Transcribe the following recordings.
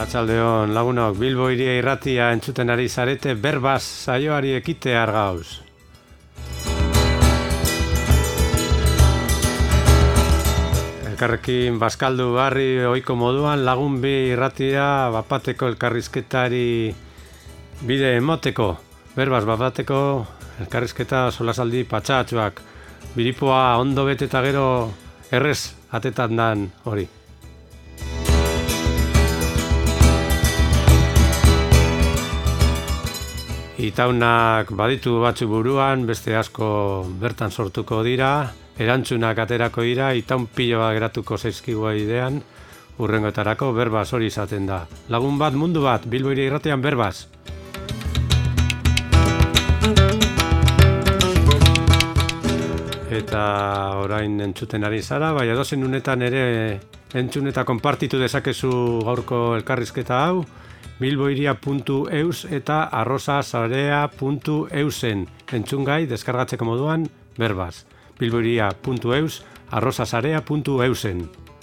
Arratsaldeon lagunok, Bilbo Hiria Irratia entzuten ari zarete berbaz saioari ekite argauz. Elkarrekin bazkaldu barri ohiko moduan lagun bi irratia bapateko elkarrizketari bide emoteko. Berbaz bapateko elkarrizketa solasaldi patxatxoak. Biripoa ondo bete eta gero errez atetan dan hori. Itaunak baditu batzu buruan, beste asko bertan sortuko dira, erantzunak aterako dira, itaun piloa geratuko zaizkigua idean, urrengoetarako berbaz hori izaten da. Lagun bat, mundu bat, Bilbo Hiria Irratian berbaz. Eta orain entzuten ari zara, bai edozen unetan ere entzun eta konpartitu dezakezu gaurko elkarrizketa hau, bilbohiria.eus eta arrosasarea.eusen entzungai deskargatzeko moduan berbaz. bilbohiria.eus arrosasarea.eusen.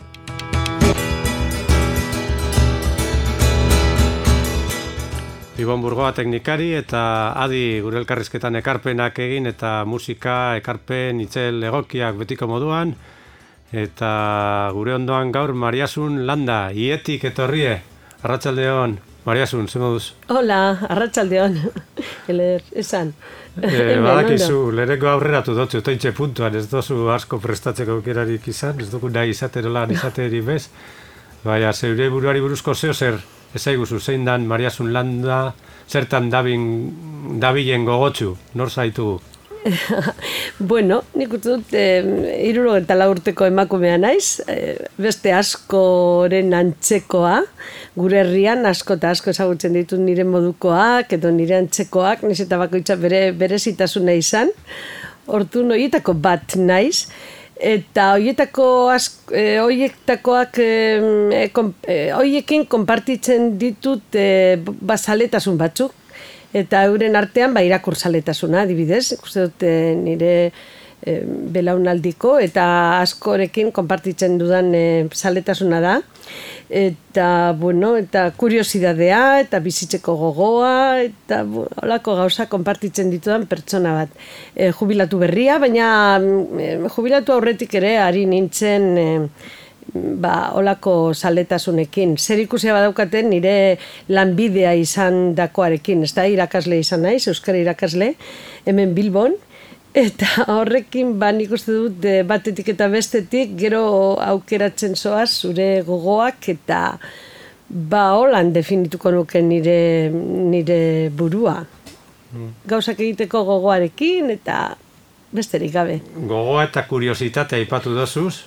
Ibon Burgoa teknikari eta adi gure elkarrizketan ekarpenak egin eta musika, ekarpen, itzel egokiak betiko moduan. Eta gure ondoan gaur Mariasun Landa, Ietik etorrie. Arratsaldeon. Mariasun, ze moduz? Hola, arratsaldeon. Esan. Badakizu, lehenengo aurreratu dutzu, tointxe puntuan, ez dozu asko prestatzeko aukerarik izan, ez dugu nahi izaterolan izateri bez. Baina, zeure buruari buruzko zeo zer, ezaiguzu, zein dan Mariasun Landa, zertan dabilen gogotsu, nor zaitugu? Bueno, nik uste dut 64 urteko emakumea naiz, beste askoren antzekoa, gure herrian asko eta asko ezagutzen ditut nire modukoak, edo nire antzekoak, naiz eta bakoitza berezitasuna izan, hortun horietako bat naiz, eta horiekin konpartitzen ditut bazaletasun batzuk, eta euren artean irakurzaletasuna, adibidez, ikuste dut nire belaunaldiko, eta askorekin konpartitzen dudan zaletasuna da. Eta, bueno, eta kuriosidadea, eta bizitzeko gogoa, eta holako gauza konpartitzen ditudan pertsona bat. Jubilatu berria, baina jubilatu aurretik ere ari nintzen olako zaletasunekin. Zer ikusia badaukaten nire lanbidea izan dakoarekin, ez da, irakasle izan naiz, euskara irakasle, hemen Bilbon, eta horrekin nik uste dut batetik eta bestetik gero aukeratzen zoaz zure gogoak eta holan definituko nuke nire burua. Gauzak egiteko gogoarekin eta besterik gabe. Gogoa eta kuriositatea aipatu dozuz,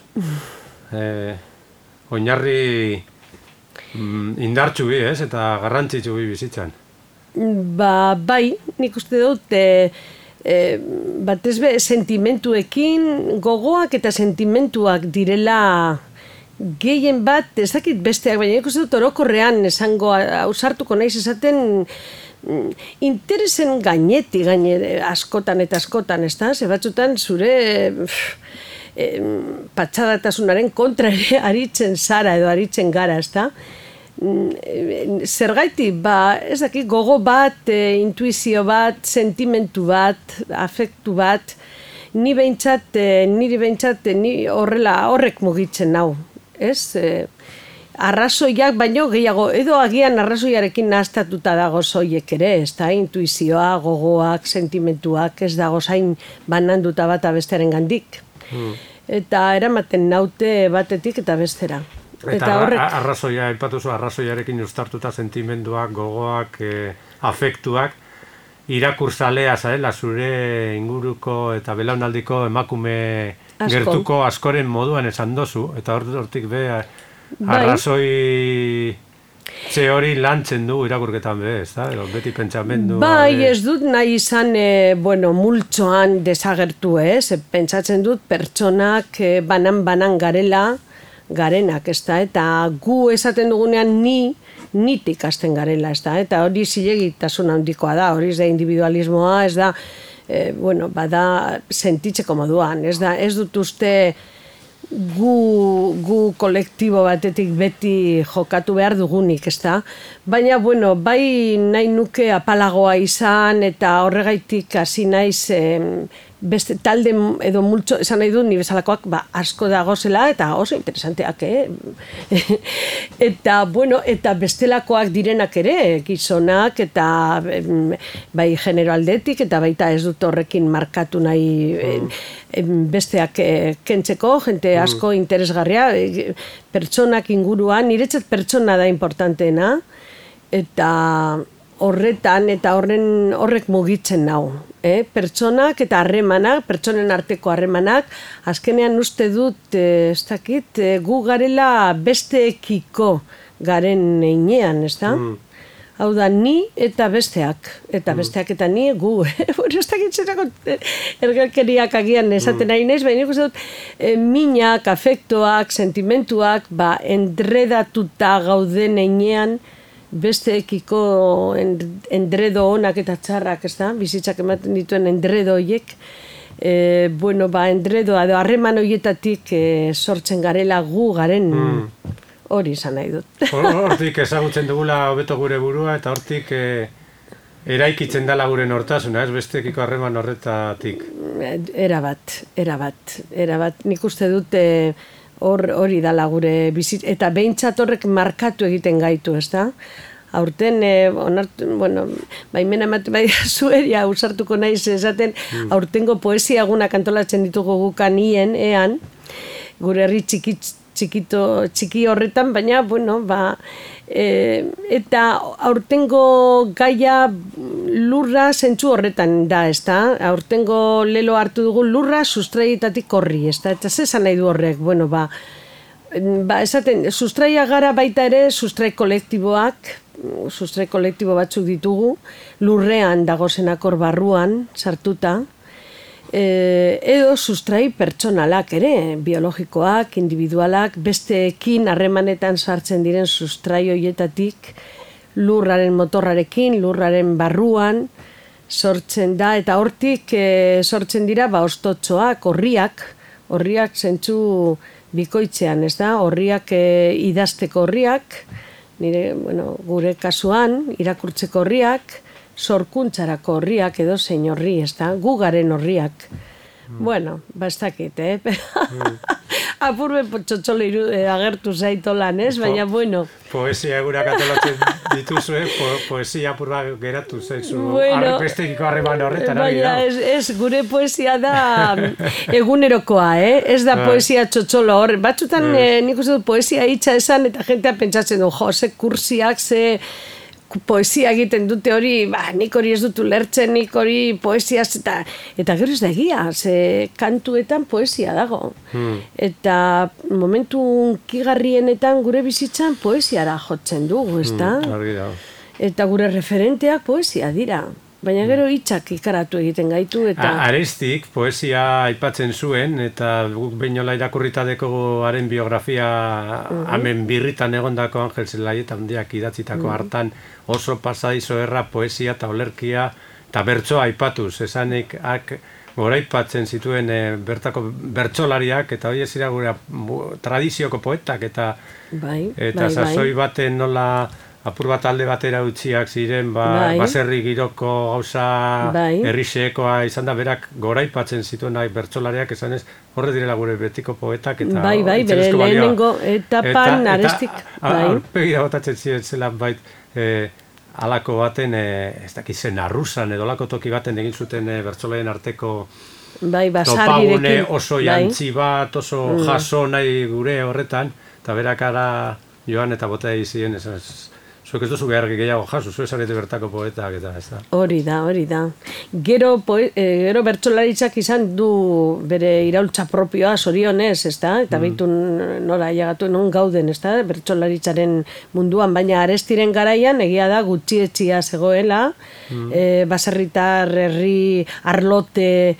oinarri indartsu bi, ez? Eta garrantzitsu bi bizitzan. Bai, nik uste dut batez be sentimentuekin, gogoak eta sentimentuak direla gehien bat, ez dakit besteak, baina nik uste dut orokorrean esango, ausartuko naiz esaten interesen gainetik, askotan eta askotan, ez da? Ze batzutan zure patxadatasunaren kontra ere aritzen zara edo aritzen gara, ez da? Zergaiti, ez dakit, gogo bat, intuizio bat, sentimentu bat, afektu bat, niri behintzat horrek mugitzen nau, ez? Arrazoiak baino gehiago, edo agian arrazoiarekin nahastatuta dago zoiek ere, ez da, intuizioa, gogoak, sentimentuak, ez dago zain bananduta bat abestearen gandik. Eta eramaten naute batetik eta bestera. Eta arrazoia, aipatuzu arrazoiarekin ustartuta sentimenduak, gogoak, afektuak, irakurzalea zaela zure inguruko eta belaunaldiko emakume gertuko askoren moduan esan dozu, eta hortik arrazoi ze hori lantzen du irakurketan ez da? Beti pentsamendu... Bai, ez dut nahi izan, multzoan desagertu ez, pentsatzen dut pertsonak banan garenak, ez da, eta gu esaten dugunean nitik hasten garela, ez da, eta hori zilegitasun handikoa da, hori ez da individualismoa, ez da, bada sentitzeko moduan, ez dut uste gu kolektibo batetik beti jokatu behar dugunik, ez da? Baina, bueno, bai nahi nuke apalagoa izan eta horregaitik hasi naiz beste talde edo multzo, esan nahi du, ni bezalakoak asko dagozela eta oso interesanteak, eta, bueno, eta bestelakoak direnak ere, gizonak eta bai genero aldetik eta baita ez dut horrekin markatu nahi besteak kentzeko, jente asko interesgarria, pertsonak inguruan, niretzat pertsona da importanteena, eta horretan eta horrek mugitzen nau. Pertsonak eta harremanak, pertsonen arteko harremanak, azkenean uste dut, ez dakit, gu garela besteekiko garen einean, ez da? Hau da, ni eta besteak eta ni gu, ez dakit zerako ergelkeriak agian esaten nahi naiz, baina ikusten dut, minak, afektoak, sentimentuak, endredatuta gauden einean, besteekiko endredo onak eta txarrak, ez da? Bizitzak ematen dituen endredo horiek, endredoa edo harreman horietatik sortzen garela gu garen hori izan nahi dut. Hortik ezagutzen dugula hobeto gure burua eta hortik eraikitzen dela gure nortasuna, ez besteekiko harreman horretatik. Erabat. Nik uste dut hori dala gure bizit, eta behintzat horrek markatu egiten gaitu, ez da? Aurten, baimena emate bai zueria usartuko naiz esaten, aurtengo poesia egunak antolatzen ditugu gukan ean, gure herri txiki horretan, baina, eta aurtengo gaia lurra zentzu horretan da, ez da? Aurtengo lelo hartu dugu lurra sustraietatik horri, ez da? Eta zezan nahi du horrek, esaten, sustraia gara baita ere sustrai kolektibo batzuk ditugu, lurrean dagozenak hor barruan, sartuta, edo sustrai pertsonalak ere, biologikoak, individualak, besteekin harremanetan sartzen diren sustrai horietatik, lurraren motorrarekin, lurraren barruan, sortzen da, eta hortik sortzen dira ostotxoak, horriak zentzu bikoitzean, ez da? Horriak idazteko horriak, gure kasuan, irakurtzeko horriak, sorkuntzarako horriak edo zein horri, ez da? Gu garen horriak. Ez dakit, apurbe txotxole agertu zaitolan, ez? Baina, Poesia egurak atolatzen dituzue, poesia apurba geratu zaizu besteekiko harreman horretan. Baina, ez, gure poesia da egunerokoa, ez da poesia txotxolo hor. Batzutan, nik uste dut poesia hitza esan, eta jentea pentsatzen du, ze kursiak, ze poesia egiten dute hori, nik hori ez dut ulertzen, nik hori poesiaz, eta gero ez da egia, ze kantuetan poesia dago. Eta momentu unkigarrienetan gure bizitzan poesiara jotzen dugu, ez da? Eta gure referenteak poesia dira. Baina gero hitzak ikaratu egiten gaitu eta... Arestik poesia aipatzen zuen eta guk beinola irakurrita dekogu haren biografia hemen birritan egondako Angel Zelaieta handiak idatzitako hartan oso pasadizo erra poesia eta olerkia eta bertsoa aipatuz, esanik goraipatzen zituen bertako bertsolariak eta hori ez dira gure tradizioko poetak eta sasoi baten nola apur bat alde batera utziak ziren, baserri giroko gauza herrixekoa izan da, berak goraipatzen zituen bertsolariak esanez, horre direla gure betiko poetak eta... Bai, bere lehenengo etapan arestik. Aurpegira botatzen ziren zelan bait, alako baten, ez dakizen arrusan edo alako toki baten egin zuten bertsolarien arteko topagune oso jantzi bat, oso jaso nahi gure horretan, eta berak ara joan eta bota egin ziren, zuek ez duzu behar gehiago jaso, zuek zarete bertako poetak eta ez da. Hori da. Gero bertsolaritzak izan du bere iraultza propioa zorionez, ez da? Eta behitu nora ailegatu non gauden, ez da? Bertsolaritzaren munduan, baina arestiren garaian egia da gutxietxia zegoela, baserritar herri arlote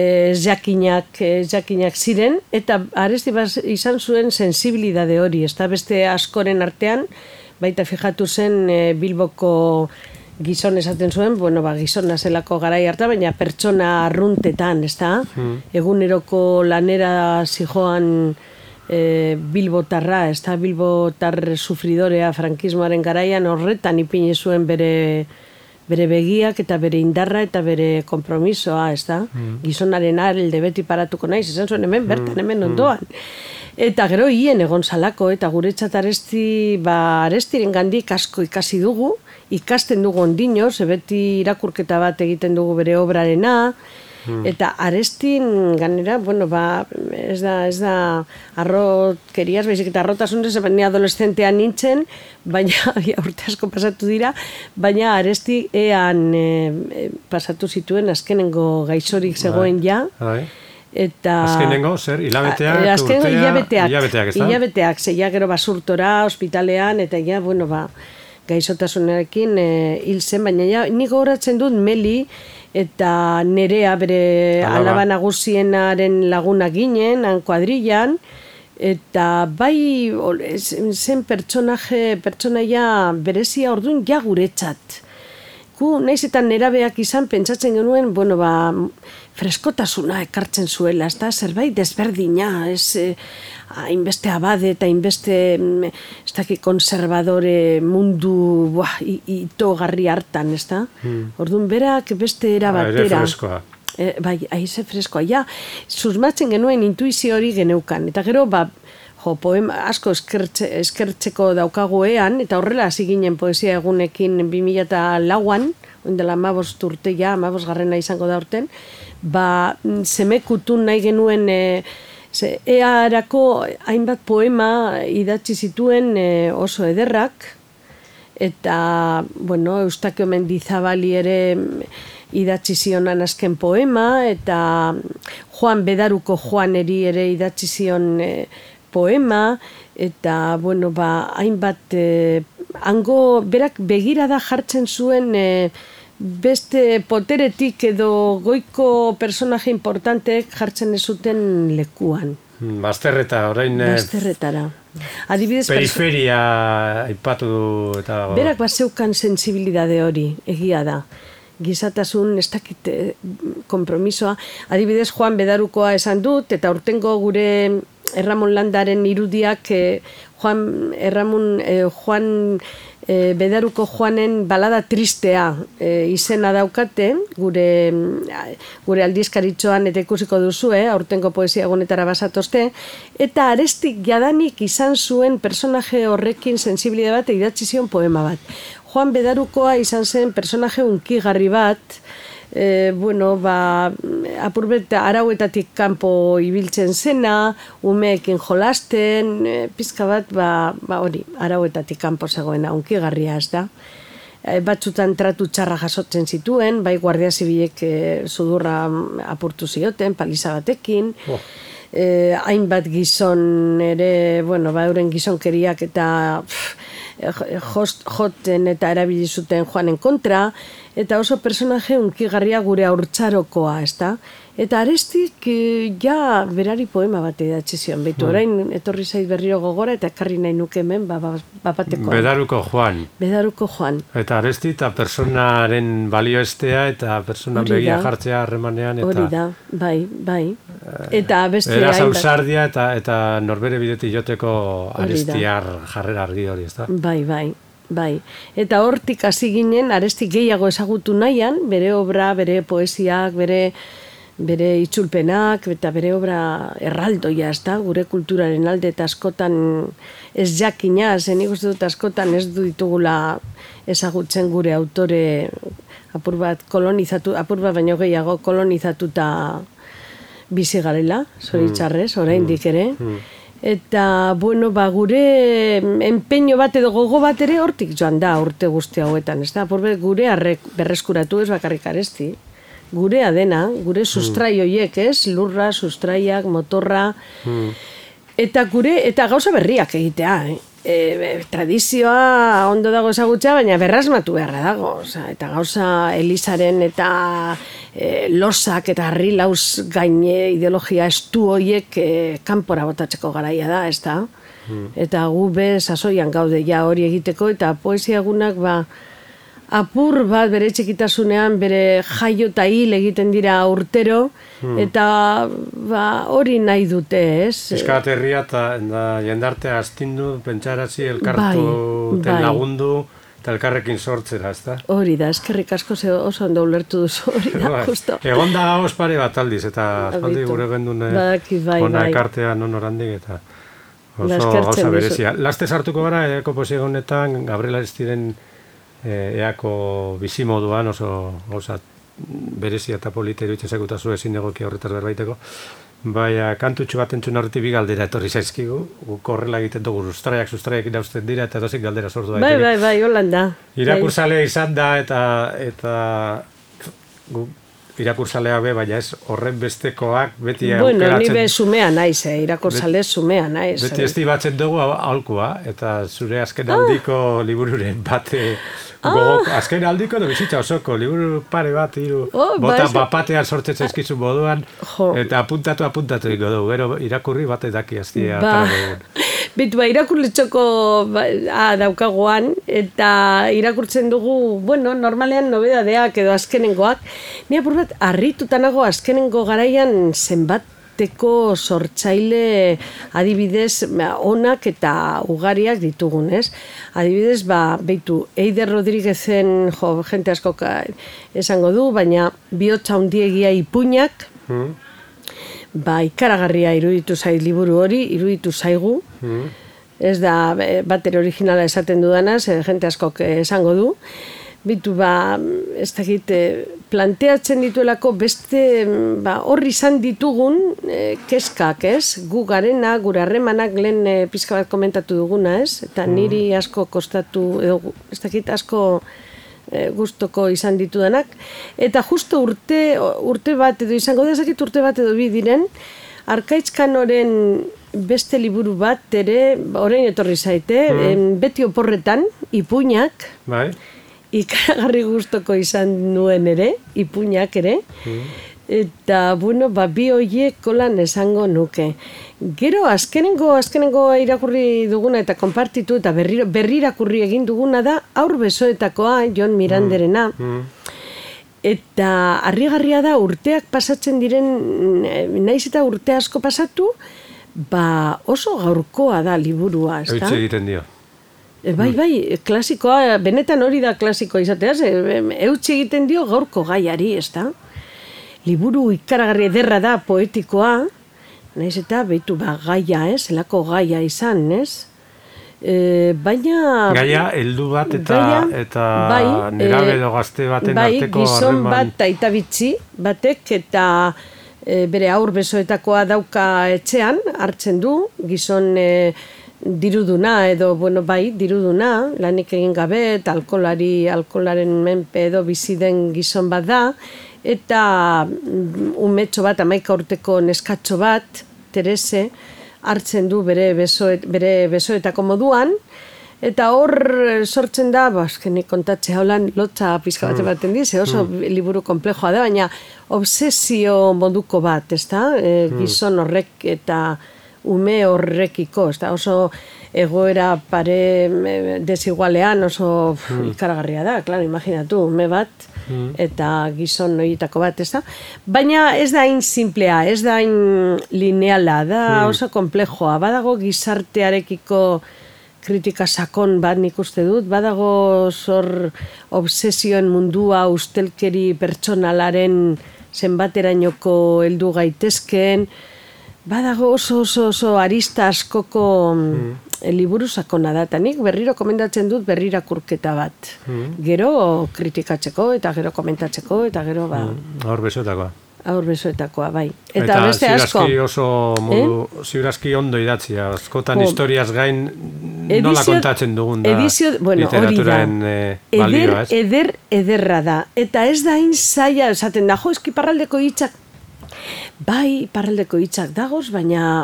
jakinak ziren, eta aresti izan zuen sensibilidade hori, ez da? Beste askoren artean, baita fijatu zen Bilboko gizon esaten zuen, bueno, gizona zelako garai harta, baina pertsona arruntetan, ez da? Eguneroko lanera zijoan Bilbotarra, ez da? Bilbotar sufridorea frankismoaren garaian horretan ipini zuen bere begiak eta bere indarra eta bere kompromisoa, ez da? Gizonaren alde beti paratuko naiz, esan zuen hemen bertan, hemen ondoan. Eta gero hien egon zalako, eta guretzat Arestiren gandik asko ikasi dugu, ikasten dugu ondino, beti irakurketa bat egiten dugu bere obrarena, eta Arestin ganera, bueno, ez da arrotkeriaz, baizik eta arrotasunez, ni adolescentean nintzen, baina urte asko pasatu dira, baina Aresti pasatu zituen azkenengo gaixorik zegoen ja, eta azkenengo, zer, hilabeteak, hilabeteak, zeia gero basurtora, ospitalean, eta ja, bueno, gaixotasunarekin hil zen, baina nik gogoratzen dut Meli eta Nerea bere alaba nagusienaren laguna ginen, han kuadrillan, eta bai zen pertsonaia berezia orduan ja guretzat. Naiz eta nerabeak izan pentsatzen genuen, bueno, freskotasuna ekartzen zuela, ez da, zerbait desberdina, hainbeste abade eta hainbeste ez daki konservadore mundu itogarri hartan, ez da? Orduan berak beste era batera. Ere freskoa. Bai, aize freskoa. Ja, susmatzen genuen intuizio hori geneukan. Eta gero, poema asko eskertzeko daukagoean, eta horrela hasi ginen poesia egunekin 2004an, ondela 15 urte ja, 15garrena izango da urten, semekutu nahi genuen earako hainbat poema idatzi zituen oso ederrak, eta, bueno, Eustakio Mendizabali ere idatzi zionan azken poema, eta Juan Bedaruko Juaneri ere idatzi zion poema, eta, bueno, hainbat hango berak begirada jartzen zuen beste poteretik edo goiko personaje importanteek jartzen ez zuten lekuan. Bazterreta, orain... Bazterretara. Adibidez... Periferia aipatu du eta... Berak zeukan sensibilidade hori, egia da. Gizatasun, ez dakit kompromisoa. Adibidez, Juan Bedarukoa esan dut, eta urtengo gure Erramon Landaren irudiak Juan Bedaruko Juanen balada tristea izena daukate, gure aldizkaritxoan eta ikusiko duzu, aurtengo poesia egunetara basatozte, eta Arestik jadanik izan zuen personaje horrekin sensibilidade bat idatzi zion poema bat. Juan Bedarukoa izan zen personaje unkigarri bat, apurbet arauetatik kanpo ibiltzen zena, umeekin jolasten, pizka bat, hori, arauetatik kanpo zegoena, unkigarria ez da. Batzutan tratu txarra jasotzen zituen, bai Guardia Zibilek sudurra apurtu zioten, paliza batekin, hainbat gizon ere, euren gizonkeriak eta joten eta erabili zuten Juanen kontra, eta oso personaje unkigarria gure haurtzarokoa, ez da? Eta Arestik berari poema bat idatzi zion, behitu, orain etorri zait berriro gogora eta ekarri nahi nuke hemen bapatekoa. Bedaruko Juan. Bedaruko Juan. Eta Aresti eta personaren balioestea eta personan begia jartzea harremanean. Hori da, bai. Eta beste era zausardia eta norbere bidetik joteko Arestiar jarrera argi hori, ez da? Bai. Eta hortik hasi ginen, Arestik gehiago ezagutu nahian, bere obra, bere poesiak, bere itzulpenak, eta bere obra erraldoia, ez da, gure kulturaren alde eta askotan ez jakina, nik uste dut askotan ez du ditugula ezagutzen gure autore apur bat baino gehiago kolonizatuta bizi garela, zoritxarrez, oraindik ere. Eta, gure enpeño bat edo gogo bat ere hortik joan da urte guzti hauetan, ez da? Gure berreskuratu ez bakarrik Aresti, gurea dena, gure sustrai horiek, ez? Lurra, sustraiak, motorra, eta gauza berriak egitea, tradizioa ondo dago ezagutzea, baina berrasmatu beharra dago, eta gauza Elizaren eta losak eta harri lauz gaine ideologia estu horiek kanpora botatzeko garaia da, ez da? Eta gu sasoian gaude ja hori egiteko, eta poesia egunak apur bat bere txikitasunean bere jaio eta hil egiten dira urtero, eta hori nahi dute, ez? Piskat herria eta jendartea astindu, pentsarazi, elkartu lagundu, eta elkarrekin sortzera, ez da? Hori da, eskerrik asko oso ondo ulertu duzu, hori da, justo. Egon da gauz pare bat aldiz, eta aspaldi gure gendun ona ekartea non orandik, eta oso gauza berezia. Laste sartuko gara, Eako poesia honetan, Gabriel Aristiren Eako bizimoduan oso gauza berezia eta polita iruditzen zakutazu ezin egokia horretaz berbaiteko. Baina kantutxo bat entzun horretik bi galdera etorri zaizkigu, guk horrela egiten dugu sustraiak irauzten dira eta edozik galdera sortu daiteke. Bai, Holanda. Irakurzalea izan da eta irakurzalea be, baina ez horren bestekoak beti aukeratzen. Bueno, ni be sumea naiz, irakurzale sumea naiz. Beti estibatzen dugu aholkua, eta zure azken aldiko libururen bate azken aldiko edo bizitza osoko, liburu pare bat, bota bapatean sortzen zaizkizu moduan, eta apuntatu egingo dugu, gero irakurri bate daki aztia. Bitu, irakurletxoko daukagoan, eta irakurtzen dugu, bueno, normalean nobedadeak edo azkenengoak, ni apur bat, harritutanago azkenengo garaian zenbateko sortzaile adibidez onak eta ugariak ditugun, ez? Adibidez, beitu, Eider Rodríguezen, jente asko esango du, baina bihotza handiegia ipuinak, ikaragarria iruditu zait liburu hori, iruditu zaigu. Ez da batere originala esaten dudanaz, jente askok esango du. Bitu, ez dakit, planteatzen dituelako beste horri izan ditugun keskak, ez? Gu garena, gure harremanak lehen pizka bat komentatu duguna, ez? Eta niri asko kostatu, edo ez dakit asko gustoko izan ditudanak, eta justo urte bat edo izango dezakit urte bat edo bi diren, Arkaitz Kanoren beste liburu bat ere, orain etorri zaite, beti oporretan, ipuinak, ikaragarri gustoko izan nuen ere, ipuinak ere, eta, bueno, bi horiek kolan esango nuke. Gero, azkenengo irakurri duguna eta konpartitu eta berri irakurri egin duguna da Haur besoetakoa, Jon Miranderena. Eta harrigarria da urteak pasatzen diren, naiz eta urte asko pasatu, oso gaurkoa da liburua, ez da? Eutxe egiten dio. Bai, klasikoa, benetan hori da klasikoa izateaz, eutxe egiten dio gaurko gaiari, ez da? Liburu ikaragarri ederra da, poetikoa, naiz eta behitu gaia, zelako gaia izan, ez? Baina... Gaia, heldu bat eta nerabe edo gazte baten arteko gizon bat aita bitxi batek eta bere haur besoetakoa dauka etxean, hartzen du, gizon diruduna edo, diruduna, lanik egin gabe, eta alkolaren menpe edo bizi den gizon bat da, eta umetxo bat, 11 urteko neskatxo bat, Terese, hartzen du bere besoetako moduan, eta hor sortzen da, azkenik kontatzea holan lotza pizka bat ematen dize, oso liburu komplejoa da, baina obsesio moduko bat, ez da? Gizon horrek eta ume horrekiko, ez da? Oso egoera pare desigualean oso ikaragarria da, klaro, imaginatu, ume bat, eta gizon horietako bat, ez da? Baina ez da hain simplea, ez da hain lineala, da oso komplejoa, badago gizartearekiko kritika sakon bat nik uste dut, badago zor obsesioen mundua ustelkeri pertsonalaren zenbaterainoko heldu gaitezkeen, badago oso arista askoko liburu sakona da, eta nik berriro komendatzen dut berrirakurketa bat. Gero kritikatzeko, eta gero komentatzeko, eta gero Haur besoetakoa. Haur besoetakoa, bai. Eta beste asko. Ziurazki oso modu, ziurazki ondo idatzia, askotan historiaz gain nola kontatzen dugun da literaturaren balioa, ez? Ederra da. Eta ez da hain zaila, esaten da, eski parraldeko hitzak, bai, parraldeko hitzak dagoz, baina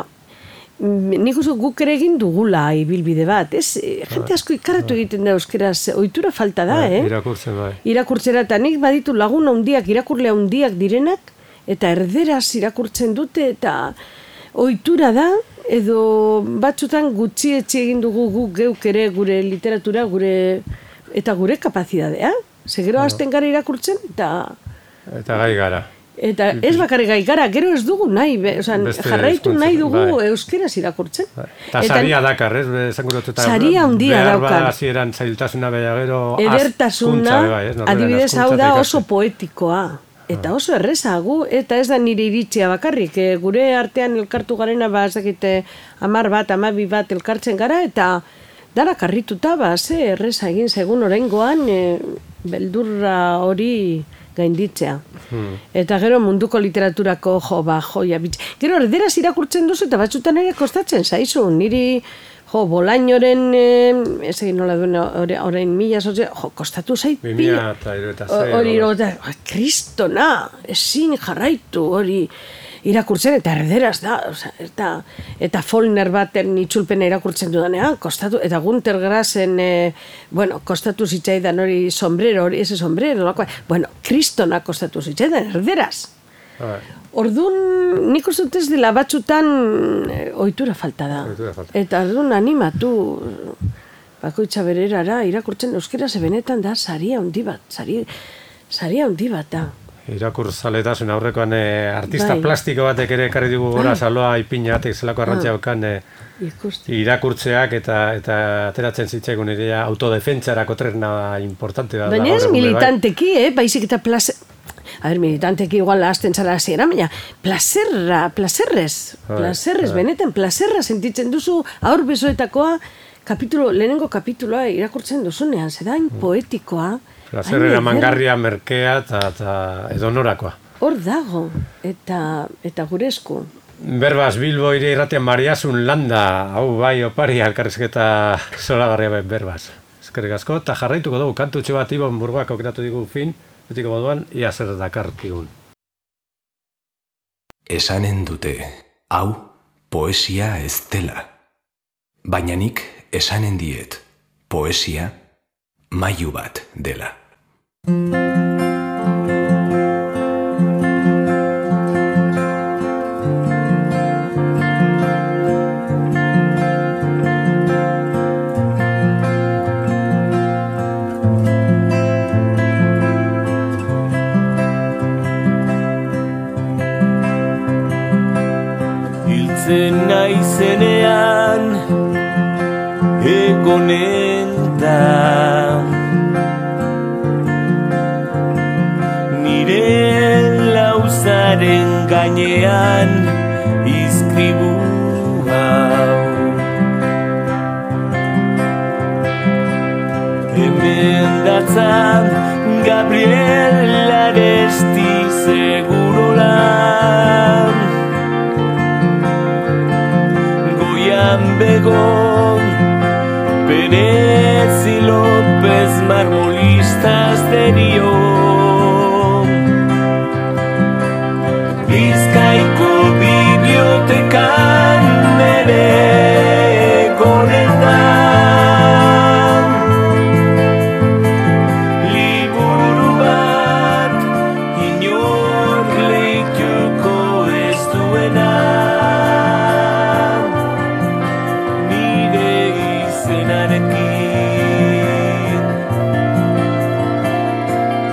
nik uste guk ere egin dugula ibilbide bat, ez? Jente asko ikaratu egiten da euskeraz, ohitura falta da, Irakurtzen, bai. Irakurtzera, eta nik baditu lagun handiak, irakurle handiak direnak, eta erderaz irakurtzen dute, eta ohitura da, edo batzutan gutxietxe egin dugu guk geuk ere gure literatura, eta gure kapazitatea, Gero hasten gara irakurtzen, Eta gai gara. Eta ez bakarrik gai gara, gero ez dugu nahi, jarraitu nahi dugu euskeraz irakurtzen. Eta saria dakar, ez? Saria handia daukar. Behar hasieran zailtasuna beha gero edertasuna, adibidez hau da oso poetikoa. Eta oso errezagu, eta ez da nire iritzia bakarrik. Gure artean elkartu garena, ezakite 10 bat, 12 bat elkartzen gara, eta dara karrituta, ze erreza egin segun oraingoan beldurra hori gainditzea. Eta gero munduko literaturako joia bitz. Gero erderaz irakurtzen duzu eta batzutan ere kostatzen zaizu. Niri Bolañoren, ez egin nola duen orain 1000, kostatu zait. 2006. Hori, kristona, ezin jarraitu hori irakurtzen, eta erderaz da, eta Follner baten itzulpena irakurtzen dudanean, kostatu, eta Gunter Grassen, kostatu zitzaidan hori sombrero, hori ese sombrero, kristona kostatu zitzaidan, erderaz. Orduan, nik uste dut ez dela batzutan ohitura falta da. Eta orduan animatu bakoitza bererara irakurtzen euskera benetan da saria handi bat, saria handi bat da. Irakurzaletasun aurrekoan artista plastiko batek ere ekarri digu gora saloa ipina batek zelako arrantzia daukan irakurtzeak eta ateratzen zitzaigun ere autodefentsarako tresna importante da. Baina ez militanteki, baizik eta militanteki igual hasten zara hasiera, baina plazerrez, benetan plazerra sentitzen duzu aur besoetakoa lehenengo kapituloa irakurtzen duzunean, zedain poetikoa. Plazerrera mangarria, merkea eta edonorakoa. Hor dago, eta gure esku. Berbaz, Bilbo ire irratian Mariasun Landa, hau bai opari elkarrizketa zoragarria berbaz. Eskerrik asko, eta jarraituko dugu, kantutxe bat Ibon Burgoak aukeratu digu fin, betiko moduan, ia zer dakarkigun. Esanen dute, hau poesia ez dela. Baina nik esanen diet, poesia mailu bat dela. Hiltzen naizenean egonen da nire lauzaren gainean izkribu hau. Hemen datzan Gabriel Aresti segurolan, Goian Begon Pérez y López marmolistas derio, Bizkaiko bibliotekan ere gonetan, liburu bat inor lehituko ez duena, nire izenarekin.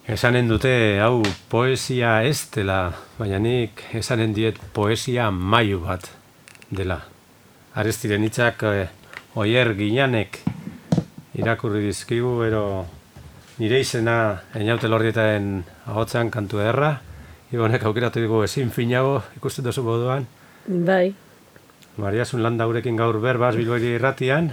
Esanen dute, hau poesia ez dela, baina nik esanen diet poesia mailu bat dela. Arestiren hitzak Oier Giñanek irakurri dizkigu, ero nire izena Einaute Lordietaren ahotzean kantu ederra, Ibonek aukeratu dugu ezin finago, ikusten duzu moduan. Bai. Mariasun Landaurekin gaur berbaz Bilbori irratian,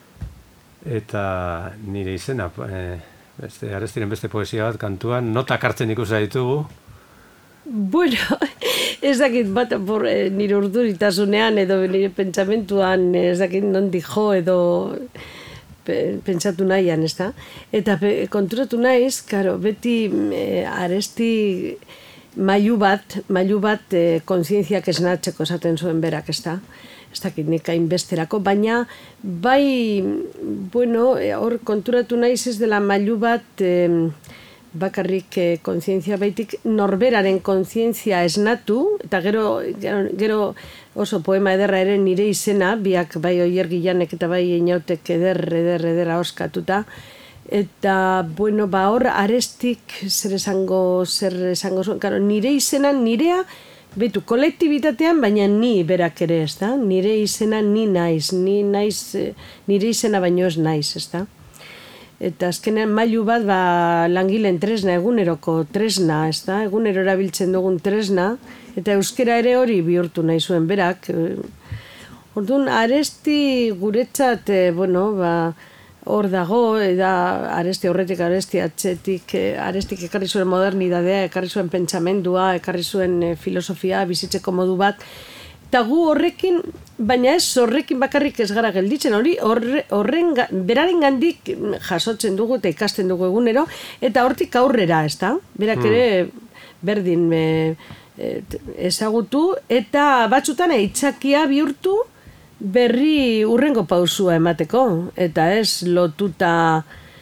eta nire izena, Arestiren beste poesia bat kantuan, notak hartzen ikusi ditugu. Bueno, ez dakit bat nire urduritasunean edo nire pentsamentuan ez dakit nondik jo edo pentsatu nahian, ez da? Eta konturatu naiz, karo, beti Aresti mailu bat kontzientziak esnatzeko esaten zuen berak, ez da? Ez dakit nik hainbesterako, baina bai, bueno, hor konturatu naiz ez dela mailu bat bakarrik kontzientzia baitik norberaren kontzientzia esnatu, eta gero oso poema ederra ere nire izena, biak bai Oier Gillanek eta bai Einautek eder oskatuta, eta, bueno, hor Arestik zer esango zuen, karo, nire izena, nirea, betu, kolektibitatean, baina ni berak ere, ez da? Nire izena ni naiz, nire izena baino ez naiz, ez da? Eta azkenean mailu bat langileen tresna, eguneroko tresna, ez da? Egunero erabiltzen dugun tresna, eta euskera ere hori bihurtu nahi zuen berak. Orduan, Aresti guretzat, bueno, hor dago, eta Aresti horretik, Aresti atzetik, Arestik ekarri zuen modernidadea, ekarri zuen pentsamendua, ekarri zuen filosofia, bizitzeko modu bat, eta gu horrekin, baina ez horrekin bakarrik ez gara gelditzen, hori beraren gandik jasotzen dugu eta ikasten dugu egunero, eta hortik aurrera, ez da? Berak ere berdin ezagutu, eta batzutan aitzakia bihurtu, berri urrengo pausua emateko, eta ez lotuta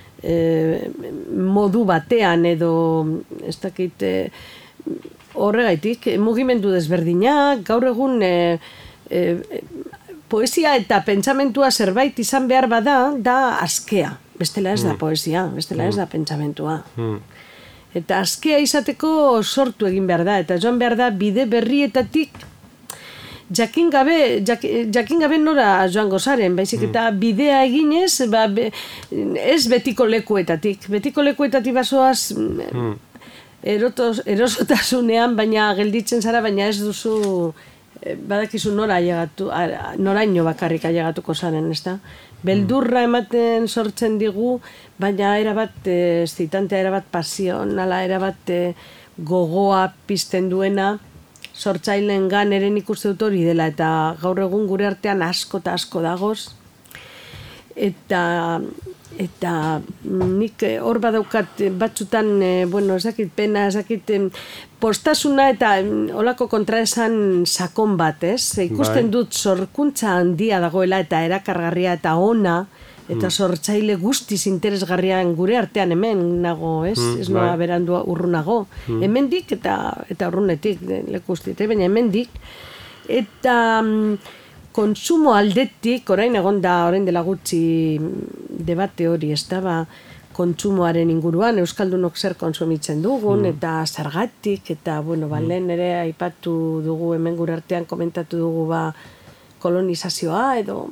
modu batean edo ez dakit horregaitik, mugimendu desberdinak, gaur egun poesia eta pentsamentua zerbait izan behar bada, da askea, bestela ez da poesia, bestela ez da pentsamentua. Eta askea izateko sortu egin behar da, eta joan behar da bide berrietatik jakin gabe nora joango zaren, baizik eta bidea eginez, ez betiko lekuetatik basoaz erosotasunean, baina gelditzen zara, baina ez duzu badakizu noraino bakarrik ailegatuko zaren, ez da? Beldurra ematen sortzen digu, baina erabat zitantea, erabat pasionala, erabat gogoa pizten duena, sortzaileen gan ere nik uste dut hori dela, eta gaur egun gure artean asko eta asko dagoz, eta nik hor badaukat batzutan, bueno, ez dakit pena, ez dakit postasuna eta olako kontraesan sakon bat, ez? Ikusten dut sorkuntza handia dagoela eta erakargarria eta ona, eta sortzaile guztiz interesgarrian gure artean hemen nago, ez? Ez noa berandu urrunago. Hemendik eta urrunetik leku guztiet, baina hemendik. Eta kontsumo aldetik, orain dela gutxi debate hori, ez da, kontsumoaren inguruan, euskaldunok zer kontsumitzen dugun, eta zergatik, eta, bueno, lehen ere aipatu dugu, hemen gure artean komentatu dugu, kolonizazioa, edo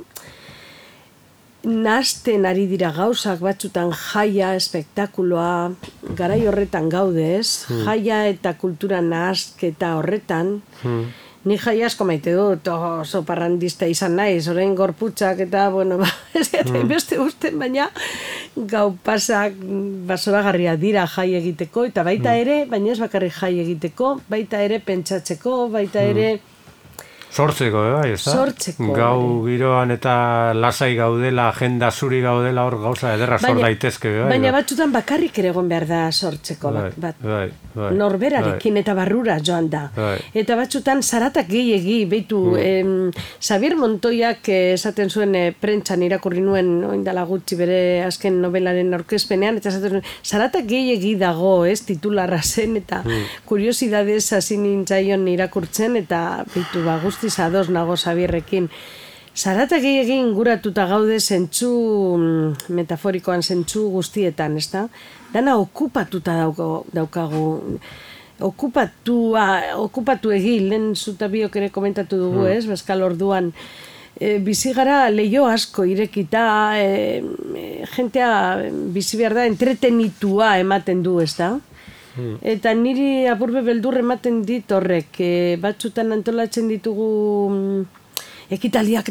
nahasten ari dira gauzak batzutan jaia, espektakuloa, garai horretan gaude, ez? Jaia eta kultura nahasketa horretan, ni jaia asko maite dut, oso parrandista izan naiz, orain gorputzak eta, bueno, ez eta beste usten, baina gau pasak basoragarria dira jai egiteko, eta baita ere, baina ez bakarrik jai egiteko, baita ere pentsatzeko, baita ere sortzeko, bai, ez da? Sortzeko. Gau giroan eta lasai gaudela, agenda zuri gaudela, hor gauza ederra sor daitezke, bai. Baina batzutan bakarrik ere egon behar da sortzeko, bai. Norberarekin eta barrura joan da. Eta batzutan zaratak gehiegi, beitu, Xabier Montoiak esaten zuen prentsan irakurri nuen, oindala gutxi bere azken novelaren aurkezpenean, eta esaten zuen, zaratak gehiegi dago, ez, titularra zen, eta kuriosidadez hasi nintzaion irakurtzen, eta beitu, guzti ados nago Xabierrekin. Zarategi egin inguratuta gaude zentzu, metaforikoan zentzu guztietan, ezta? Dana okupatuta daukagu. Okupatu egin, lehen zutabiok ere komentatu dugu, ez? Bazkal orduan, bizi gara leio asko irekita, jentea bizi behar da entretenitua ematen du, ezta? Eta niri apurbe beldur ematen dit horrek, batzutan antolatzen ditugu ekitaldiak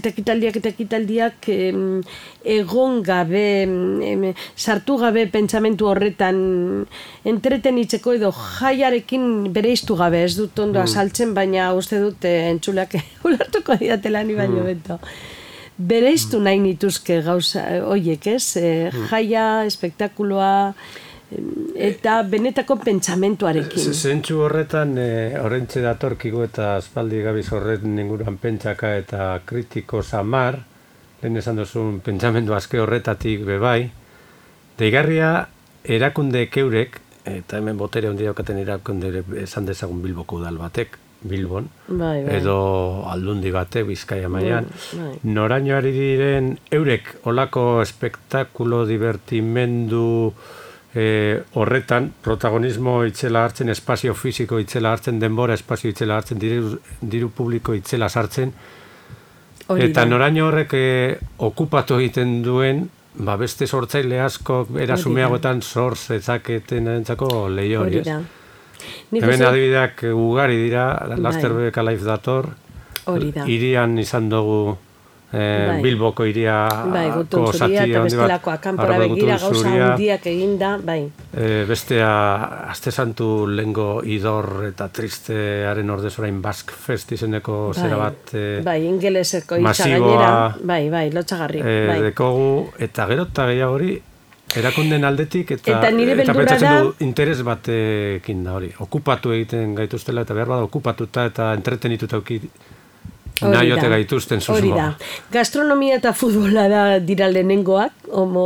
egon gabe, sartu gabe pentsamentu horretan entretenitzeko edo jaiarekin bereiztu gabe, ez dut ondo azaltzen, baina uste dut entzuleak ulertuko diatela ni baino beto. Bereiztu nahi nituzke gauza hoiek, ez? Jaia, espektakuloa, eta benetako pentsamentuarekin. Zentzu horretan, horrentxe datorkigu eta aspaldi gabiz horren inguruan pentsaka eta kritiko samar, lehen esan duzun pentsamendu azke horretatik bebai, deigarria erakundeek eurek, eta hemen botere handi daukaten erakunde esan dezagun Bilboko udal batek, Bilbon, edo aldundi batek Bizkaia mailan, norainoari diren eurek olako espektakulo, divertimendu, horretan protagonismo itzela hartzen, espazio fisiko itzela hartzen, denbora espazio itzela hartzen, diru publiko itzela sartzen, eta noraino horrek okupatu egiten duen, beste sortzaile asko erasumeagoetan sor zezaketen entzako leio hori, ez? Hemen adibideak ugari dira, Lasterbeek Alive dator, hirian izan dugu Bilboko iriako zati eta bestelako akanpora begira gauza handiak eginda, bai. Bestea Aste Santu lengo idor eta tristearen ordez orain Basque Fest izeneko zera bat ingeleseko hitza gainera, bai, lotxagarri. Dekogu, eta gero eta gehiago hori, erakunden aldetik eta pentsatzen du interes batekin da hori. Okupatu egiten gaituztela eta behar bada okupatuta eta entretenituta nahiote gaituzten susmoa. Hori da. Gastronomia eta futbola dira lehenengoak,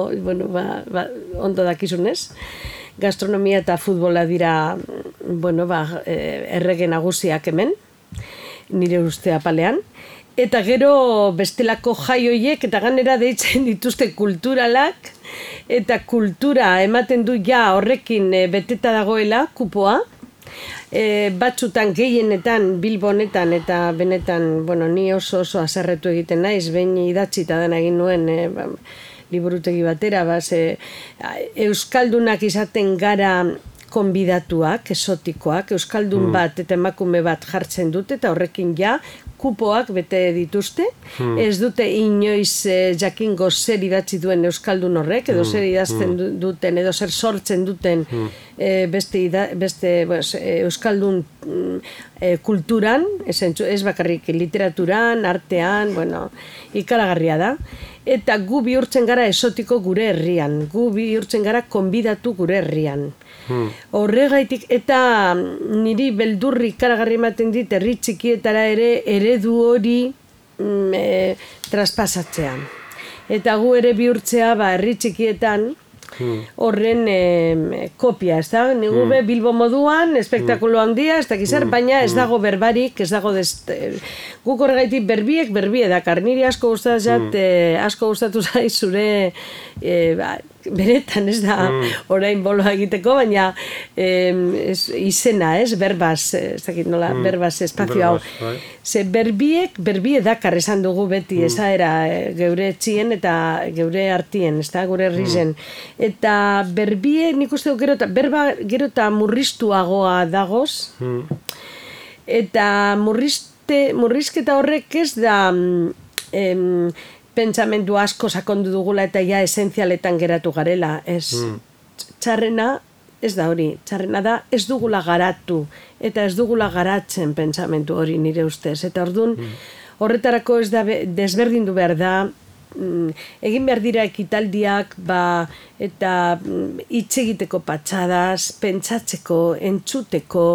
ondo dakizunez. Gastronomia eta futbola dira, errege nagusiak hemen, nire uste apalean. Eta gero bestelako jai hoiek eta ganera deitzen dituzte kulturalak, eta kultura ematen du horrekin beteta dagoela, kupoa, batzutan gehienetan Bilbonetan eta benetan, ni oso haserretu egiten naiz, behin idatzita dena egin nuen liburutegi batera, euskaldunak izaten gara konbidatuak, esotikoak, euskaldun bat eta emakume bat jartzen dute eta horrekin kupoak bete dituzte, ez dute inoiz jakingo zer idatzi duen euskaldun horrek, edo zer idazten duten, edo zer sortzen duten beste euskaldun kulturan, ez bakarrik literaturan, artean, ikaragarria da. Eta gu bihurtzen gara esotiko gure herrian, gu bihurtzen gara konbidatu gure herrian. Horregaitik, eta niri beldurri ikaragarri ematen dit herri txikietara ere eredu hori traspasatzea. Eta gu ere bihurtzea herri txikietan horren kopia, ez da? Nigube Bilbo moduan, espektakulo handia, ez dakizar, baina ez dago berbarik, ez dago guk horregaitik berbie dakar. Niri asko gustatu zaiz zure beretan, ez da orain boloa egiteko, baina izena, ez? Berbaz, ez dakit nola, berbaz espazio hau. Ze berbie dakar esan dugu beti, ezaera geure etxien eta geure artien, ez da, gure herrizen. Eta berbie, nik uste dut gero eta murriztuagoa dagoz, eta murrizketa horrek ez da pentsamendu asko sakondu dugula eta esentzialetan geratu garela, ez. Txarrena ez da hori, txarrena da ez dugula garatu, eta ez dugula garatzen pentsamendu hori nire ustez. Eta orduan, horretarako ez da desberdindu behar da, egin behar dira ekitaldiak, eta hitz egiteko patxadaz, pentsatzeko, entzuteko,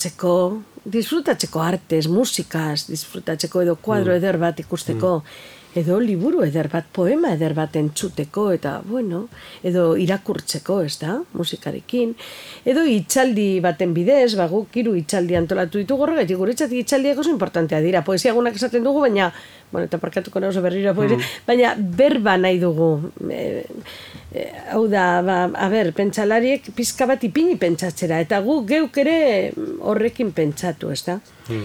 disfrutatzeko artez, musikaz, disfrutatzeko edo kuadro eder bat ikusteko, edo liburu eder bat, poema eder bat entzuteko, eta, bueno, edo irakurtzeko, ez da, musikarekin, edo itxaldi baten bidez, guk 3 itxaldi antolatu ditugu horregatik, guretzat itxaldiak oso importantea dira, poesia egunak esaten dugu, baina, bueno, eta parkatuko nauzo berriro poesia, baina berba nahi dugu, hau da, pentsalariek pizka bat ipini pentsatzera, eta gu geuk ere horrekin pentsatu, ez da?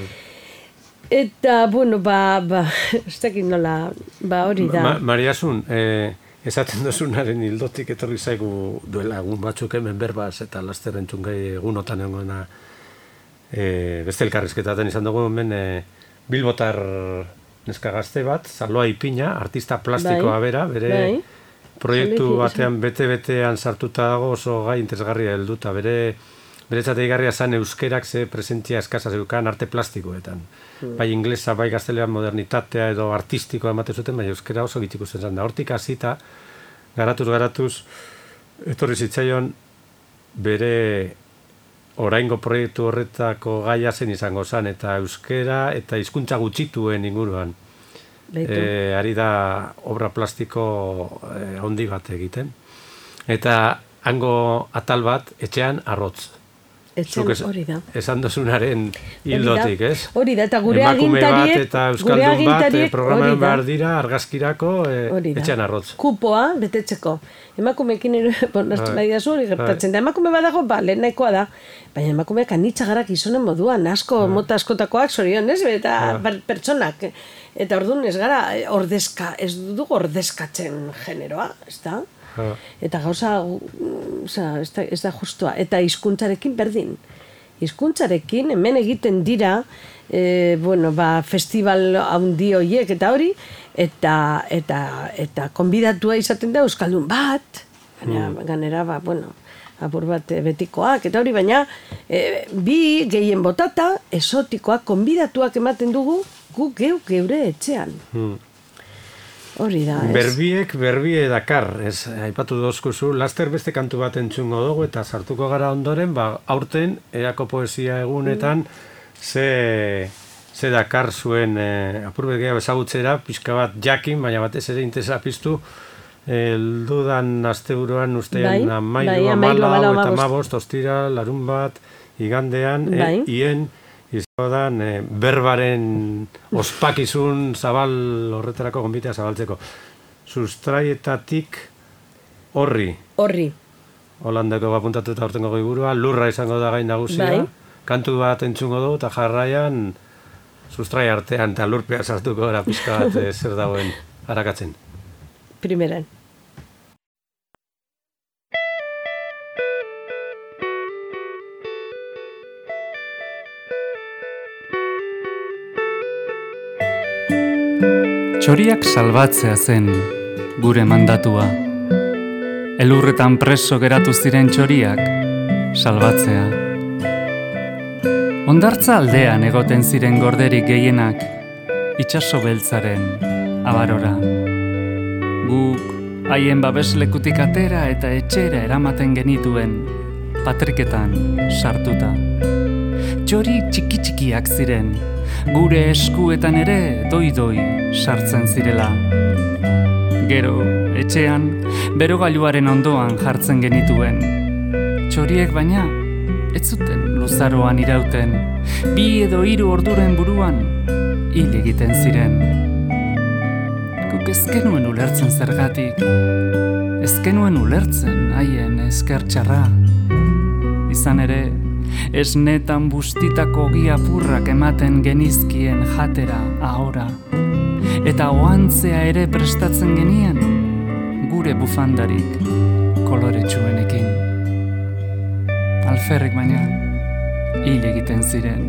Eta, bueno, ez dakit nola, hori da. Mariasun, esaten duzunaren hildotik etorri zaigu duela egun batzuk hemen berbaz eta laster entzun gai egunotan egongoena beste elkarrizketaten izan dugu hemen bilbotar neska gazte bat, Zaloa Ipina, artista plastikoa bera, bere proiektu batean bete-betean sartuta dago oso gai interesgarria helduta, beretzat egigarria zan euskerak ze presentzia eskasa zeukan arte plastikoetan. Bai inglesa, bai gaztelean modernitatea edo artistikoa ematen zuten, bai euskera oso gitiko zen da. Hortik hasita, garatuz, etorri zitzaion bere oraingo proiektu horretako gaia zen izango zen, eta euskera eta hizkuntza gutxituen inguruan. Ari da obra plastiko handi bat egiten. Eta hango atal bat, etxean arrotz. Hori da. Esan dozunaren hildotik, ez? Hori da, eta gure agintariek... Emakume bat eta euskaldun bat programaren behar dira argazkirako etxean arrotz. Kupoa betetzeko. Emakumeekin nastu nahi da hori gertatzen da. Emakume badago, lehen nahikoa da. Baina emakumeak anitzagarrak gizonen moduan, mota askotakoak zorion, ez? Eta pertsonak. Eta orduan ez gara ordezka, ez dugu ordezkatzen generoa, ez da? Eta gauza, ez da justua. Eta hizkuntzarekin berdin. Hizkuntzarekin hemen egiten dira, festival handi horiek eta hori, eta konbidatua izaten da euskaldun bat, ganera, apur bat betikoak, eta hori, baina bi gehien botata, esotikoak, konbidatuak ematen dugu, gu geure etxean. Hori da, ez? Berbie dakar, ez, aipatu dozkuzu, laster beste kantu bat entzungo dugu, eta sartuko gara ondoren, aurten, Eako Poesia egunetan, ze dakar zuen, apurbet gehiago ezagutzera, pixka bat jakin, baina batez ere interesa piztu, eldudan asteburuan ustean amailu, amalau eta amabost, ostira, larun bat, igandean, hien, izango da, berbaren ospakizun zabal horretarako gonbitea zabaltzeko. Sustraietatik horri. Holandeko apuntatuta aurtengo goiburua, lurra izango da gain nagusia. Kantu bat entzungo du, eta jarraian sustrai artean eta lurpea sartuko gara pixka bat zer dagoen arakatzen. Primeran. Txoriak salbatzea zen gure mandatua. Elurretan preso geratu ziren txoriak salbatzea. Hondartza aldean egoten ziren gorderik gehienak itsaso beltzaren abarora. Guk haien babeslekutik atera eta etxera eramaten genituen patriketan sartuta. Txori txiki-txikiak ziren, gure eskuetan ere doi-doi sartzen zirela. Gero, etxean, berogailuaren ondoan jartzen genituen. Txoriek baina, ez zuten luzaroan irauten, 2 edo 3 orduren buruan hil egiten ziren. Guk ez genuen ulertzen zergatik, ez genuen ulertzen haien eskertxarra. Izan ere, esnetan bustitako giapurrak ematen genizkien jatera ahora, eta oantzea ere prestatzen genien gure bufandarik koloretsuenekin. Alferrik baina hil egiten ziren.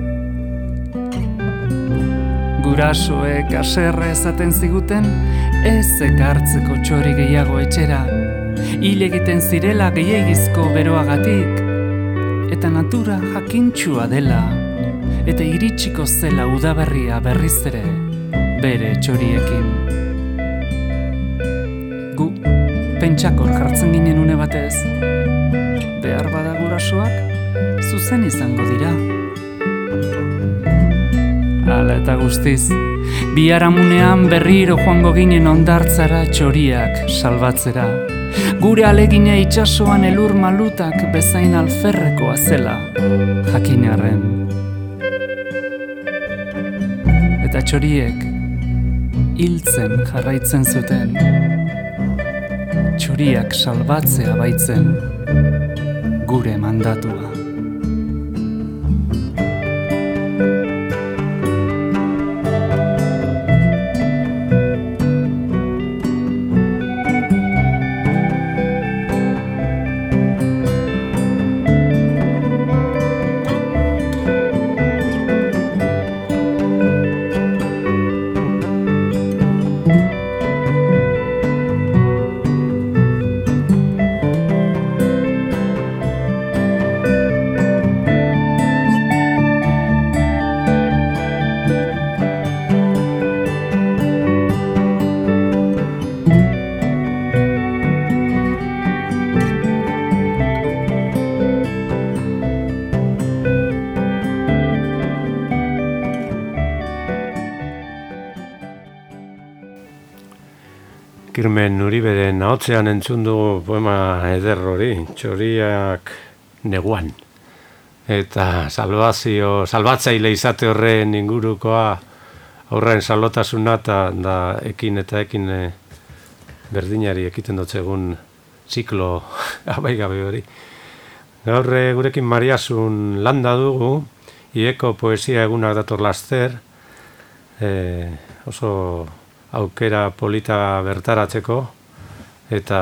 Gurasoek haserre esaten ziguten ez ekartzeko txori gehiago etxera, hil egiten zirela gehiagizko beroagatik, eta natura jakintxua dela, eta iritsiko zela udaberria berriz ere bere txoriekin. Gu pentsakor jartzen ginen une batez, behar bada gurasoak zuzen izango dira. Hala eta guztiz, biharamunean berriro joango ginen ondartzara txoriak salbatzera. Gure alegina itsasoan elur malutak bezain alferrekoa zela, jakinarren. Eta txoriek hiltzen jarraitzen zuten, txoriak salbatzea baitzen gure mandatua. Kirmen Uriberen ahotsean entzun dugu poema eder hori, txoriak neguan. Eta salbatzaile izate horren ingurukoa aurren salotasuna da ekin berdinari ekiten dotzegun ziklo abaigabe hori. Gaur gurekin Mariasun landa dugu, Ieko poesia egunak dator laster, oso aukera polita bertaratzeko, eta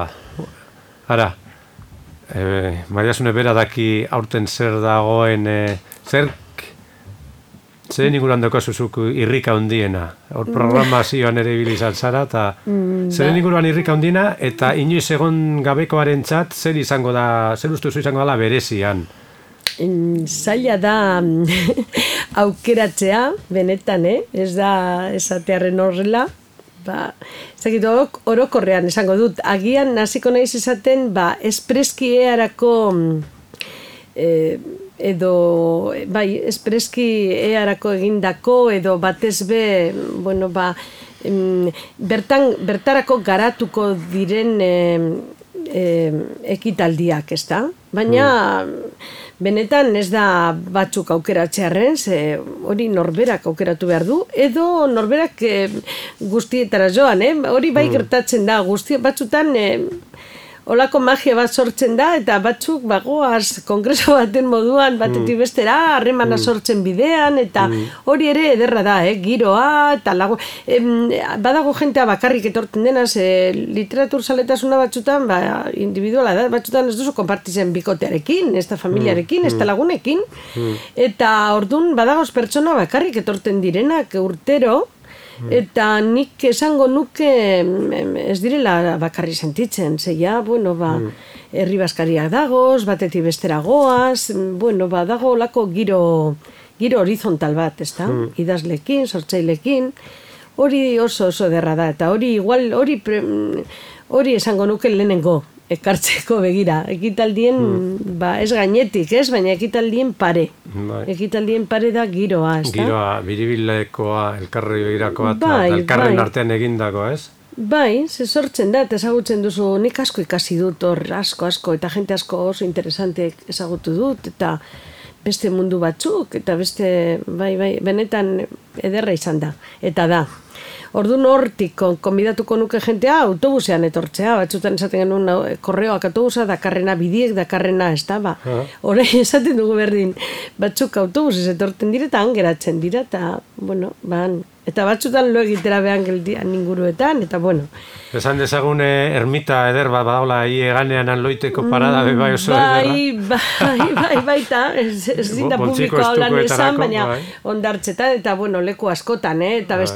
Mariasune bera daki aurten zer dagoen, zer inguruan daukazuzuk irrika handiena, hor programazioan ere ibilizan zara, eta zer inguruan irrika handiena, eta inoiz egon gabekoarentzat zer ustuzu izango dela berezian? Zaila da aukeratzea, benetan, ez da esatearren horrela, orokorrean esango dut, agian hasiko naiz esaten, espreski earako espreski earako egindako, edo batez be, bertarako garatuko diren ekitaldiak, ez da? Baina, benetan ez da batzuk aukeratzearren, hori norberak aukeratu behar du, edo norberak guztietara joan, hori bai gertatzen da, batzutan olako magia bat sortzen da, eta batzuk bagoaz kongreso baten moduan batetik bestera, harremana sortzen bidean, eta hori ere ederra da, giroa, eta badago jentea bakarrik etorten denaz, literatur zaletasuna batzutan, individuala da, batzutan ez duzu konpartizen bikotearekin, ez da familiarekin, ez da lagunekin, eta orduan badagoz pertsona bakarrik etorten direnak urtero, eta nik esango nuke ez direla bakarri sentitzen, zeia, herri baskariak dagoz, batetik bestera goaz, dago olako giro horizontal bat, ez da? Idazlekin, sortzailekin, hori oso derra da, eta hori esango nuke lehenengo, ekartzeko begira, ekitaldien, ez gainetik, baina ekitaldien pare. Ekitaldien pare da giroa, ez da? Giroa, biribilekoa, elkarri begirakoa, eta elkarren artean egindakoa, ez? Bai, ze sortzen da, eta ezagutzen duzu, nik asko ikasi dut hor, asko, eta jente asko oso interesante ezagutu dut, eta beste mundu batzuk, eta beste, benetan ederra izan da, eta da. Orduan hortik konbidatuko nuke jentea autobusean etortzea, batzutan esaten genuen korreoak autobusa, dakarrena bidiek, dakarrena, ez da, Horrein esaten dugu berdin, batzuk autobusez etorten dira eta angeratzen dira, eta, eta batzutan lo egitera behan geldian inguruetan, eta Esan dezagun ermita eder bat badaula eganean loiteko parada bai oso ederra. Baita, ez dita publikoa holan esan, baina ondartzetan, eta leku askotan, eta bestela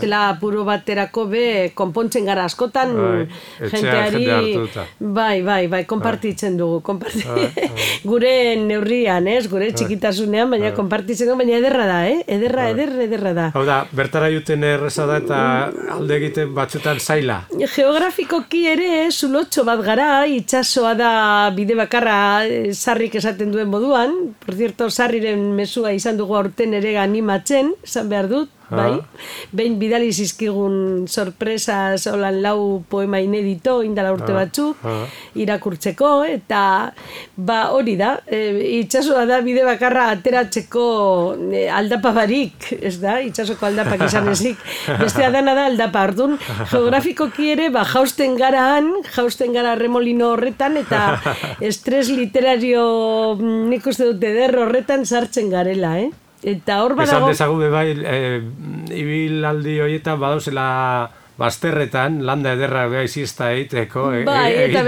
liburu baterako konpontzen gara askotan jenteari bai, konpartitzen dugu gure neurrian, gure txikitasunean, baina konpartitzen dugu, baina ederra da, ederra da. Hau da, bertara juten erreza da eta alde egiten batzutan zaila. Geografikoki ere, zulotxo bat gara, itxasoa da bide bakarra sarrik esaten duen moduan, por cierto, sarriren mesua izan dugu aurten ere animatzen, esan behar dut, bai? Behin bidali zizkigun sorpresa holan 4 poema inedito, indala urte batzuk, irakurtzeko, eta hori da, itxasoa da bide bakarra ateratzeko aldapa barik, ez da, itxasoko aldapak izan ezik, bestea dana da aldapa, orduan, geografikoki ere, jausten gara remolino horretan, eta estres literario nik uste dut eder horretan sartzen garela, Eta hor badago... Esan dezagu bai, ibilaldi horietan badauzela bazterretan, landa ederra siesta egiteko. Bai, eta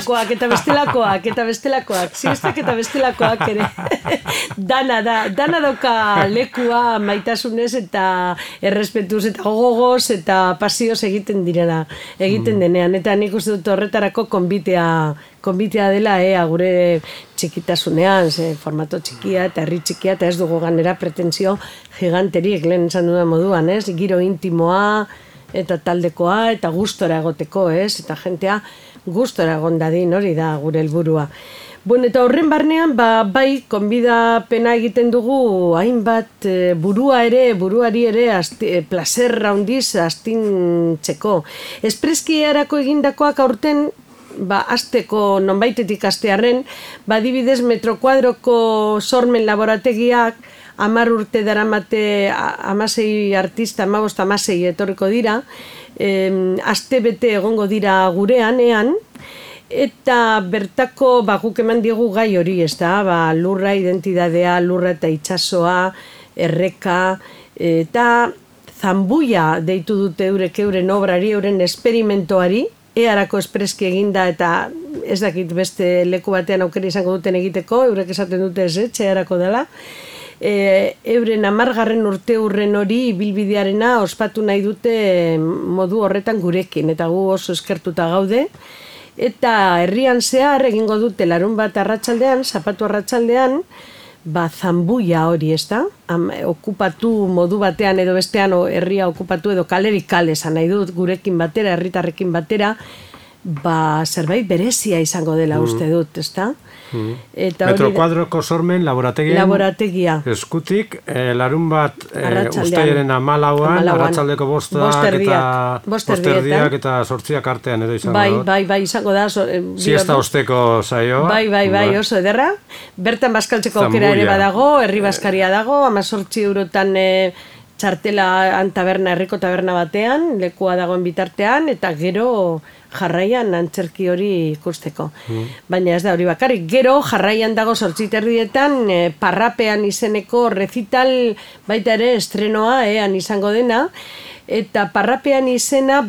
bestelakoak, siestak eta bestelakoak ere. Dana dauka lekua maitasunez eta errespetuz eta gogoz eta pasioz egiten denean. Eta nik uste dut horretarako konbitea dela, gure txikitasunean, formato txikia eta herri txikia, eta ez dugu ganera pretensio giganterik, lehen esan dudan moduan, giro intimoa, eta taldekoa, eta gustora egoteko, eta jentea gustora egon dadin, hori da gure helburua. Bueno, eta horren barnean, bai, konbidapena egiten dugu, hainbat buruari ere placer handiz astintzeko. Espreskiarako egindakoak aurten, asteko nonbaitetik astearren, adibidez metrokuadroko sormen laborategiak 10 urte daramate 16 artista, 15 etorriko dira, aste bete egongo dira gurean, eta bertako guk eman diegu gai hori, ez da, lurra, identidadea, lurra eta itxasoa, erreka, eta zambuia deitu dute euren obrari, euren esperimentoari, earako espreski eginda eta ez dakit beste leku batean aukera izango duten egiteko, eurek esaten dute ez earako dela. Euren 10. urte urren hori bilbidearena ospatu nahi dute modu horretan gurekin, eta gu oso eskertuta gaude. Eta herrian zehar egingo dute larunbat arratsaldean, zapatu arratsaldean, zambuia hori, ez da? Okupatu modu batean edo bestean herria okupatu edo kalerik kale esan nahi dut gurekin batera, herritarrekin batera, zerbait berezia izango dela uste dut, ez da? Metrokuadroko sormen laborategia eskutik, larunbat ustailaren 14an, arratsaldeko 5 eta 5 eta 8 artean edo izango da. Bai, izango da. Siesta osteko saioa. Bai, oso ederra. Bertan bazkaltzeko aukera ere badago, herri bazkaria dago, 18 eurotan txartela herriko taberna batean, lekua dagoen bitartean, eta gero jarraian antzerki hori ikusteko. Baina ez da hori bakarrik. Gero jarraian dago 8:30 Parrapean izeneko rezital baita ere estrenoa izango dena, eta Parrapean izena